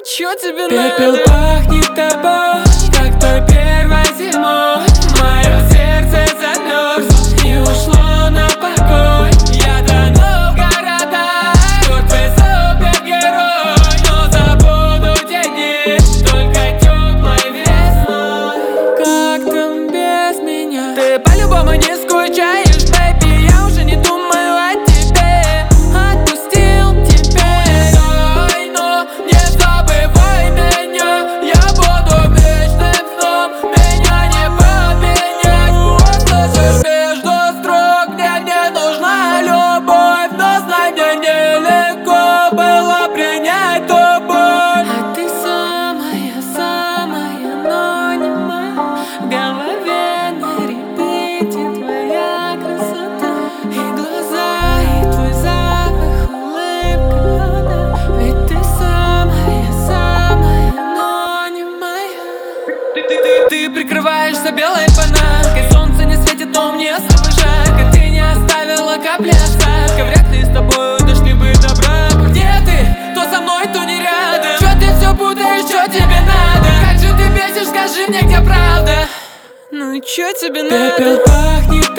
чё тебе Пепел надо? пахнет тобой, как той первой зимой. Мое сердце замерзло и ушло на покой. Я тону в городах, мертвый супергерой, но забуду те дни только теплой весной. Как там без меня? Ты по-любому не скучаешь, бэйби. Я уже не думаю о тебе. Отпустил теперь. Ой, но не забывай меня. Я буду вечным сном, меня не поменять. Услышишь между строк, мне нужна любовь, но знай, мне нелегко было принять ту боль. А ты самая, но не моя. В голове на репите твоя красота. И глаза, и твой запах, улыбка, да. Ведь ты самая, но не моя. Ты прикрываешься белой панелькой, солнце не светит, но мне с тобой жарко. Ты не оставила капли остатка, вряд ли с тобой дошли бы до брака. Где ты? То со мной, то не рядом. Чё ты все путаешь, чё тебе надо? Как же ты бесишь, скажи мне, где правда? Ну и чё тебе Пепел надо? пахнет